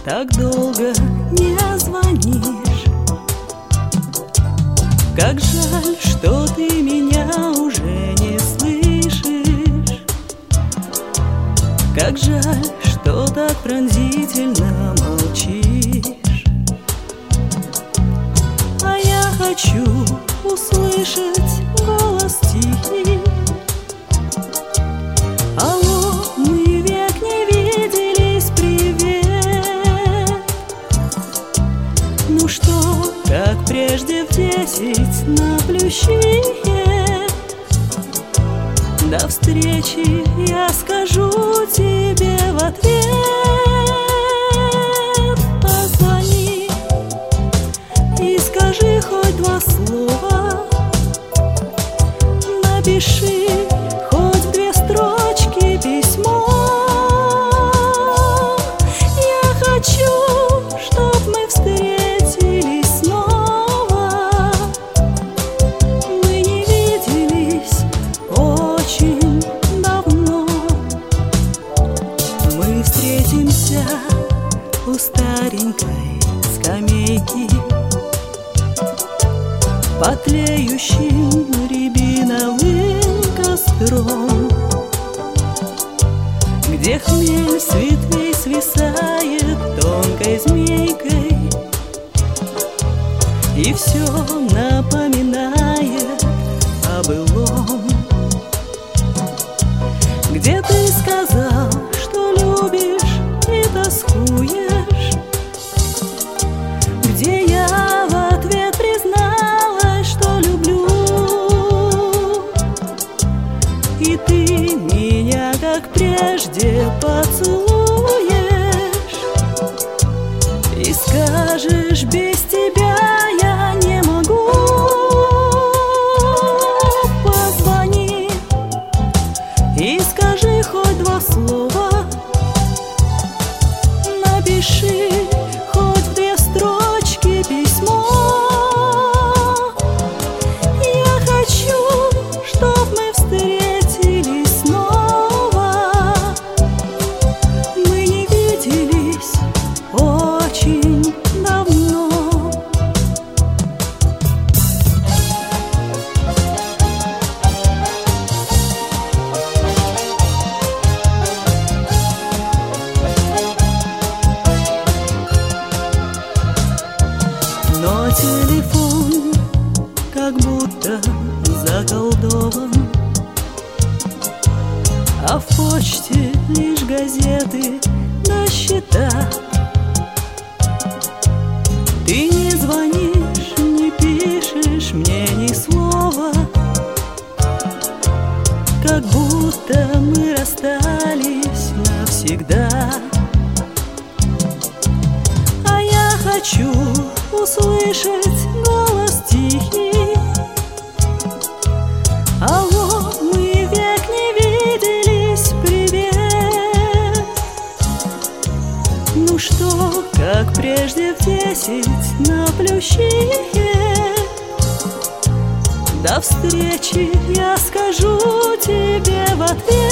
так долго не звонишь. Как жаль, что ты меня уже не слышишь. Как жаль, что так пронзительно молчишь. А я хочу услышать голос тихий. Алло, мы век не виделись, привет. Ну что, как прежде в 10 на Плющихе. До встречи я скажу тебе в ответ. Позвони и скажи хоть 2 слова. Напиши хоть в 2 строчки письмо. Я хочу, чтоб мы встретились снова. Мы не виделись очень давно. Мы встретимся у старенькой скамейки под тлеющим рябиновым костром, где хмель с ветвей свисает тонкой змейкой, и все напоминает о былом. Где ты сказал, что любишь и тоскуешь, где я в ответ призналась, что люблю, и ты меня, как прежде, поцелуешь и скажешь: без тебя я не могу. Позвони и скажи хоть 2 слова. Напиши хоть в 2 строчки письмо. Я хочу, чтоб мы встретились снова. Мы не виделись очень давно. Но телефон как будто заколдован, а в почте лишь газеты да счета. Ты не звонишь, не пишешь мне ни слова, как будто мы расстались навсегда. А я хочу услышать голос тихий. Алло, мы век не виделись, привет. Ну что, как прежде в 10 на Плющихе. До встречи я скажу тебе в ответ.